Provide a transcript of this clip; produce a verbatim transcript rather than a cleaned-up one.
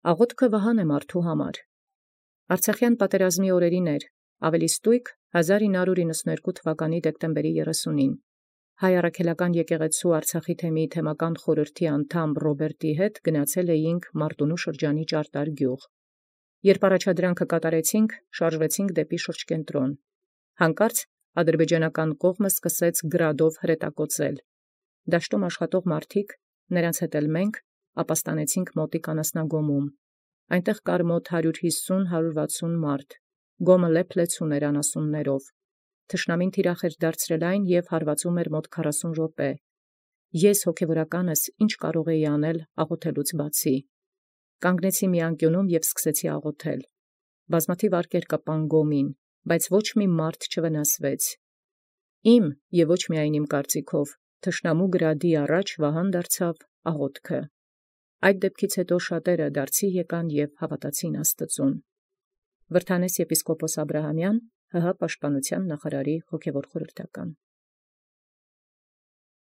Աղոթքը վահան է մարդու համար։ Արցախյան պատերազմի օրերին էր, ավելի ստույգ հազար ինը հարյուր իննսունհերկու թվականի դեկտեմբերի երեսունին, հայ առաքելական եկեղեցու Արցախի թեմի թեմական խորհրդի անդամ Ռոբերտի հետ գնացել էինք Մարտունու շրջանի Ճարտար գյուղ։ Երբ առաջադրանքը կատարեցինք, շարժվեցինք դեպի շրջկենտրոն։ Հանկարծ ադրբեջանական կողմը սկսեց գրադով հրետակոծել։ Դաշտում աշխատող մարդիկ, նրանց հետ էլ մենք, ապաստանեցինք մոտիկ անասնագոմում։ Այնտեղ կար մոտ հարյուր հիսուն հարյուր վաթսուն մարդ, գոմը լեփ-լեցուն էր անասուններով։ Թշնամին թիրախ էր դարձրել այն և հարվածում էր մոտ քառասուն րոպե։ Ես հոգևորականս ինչ կարող էի անել աղոթելուց բացի։ Կանգնեցի մի անկյունում և սկսեցի աղոթել։ Բազմաթիվ արկեր կպան գոմին, բայց ոչ մի մարդ չվնասվեց։ Իմ և ոչ միայն իմ կարծիքով, թշնամու գրադի առաջ վահան դարձավ աղոթքը։ Այդ դեպքից հետո շատերը դարձի եկան և հավատացին Աստծուն։ Վրդանես եպիսկոպոս Աբրահամյան, ՀՀ պաշտպանության նախարարի հոգևոր խորհրդական։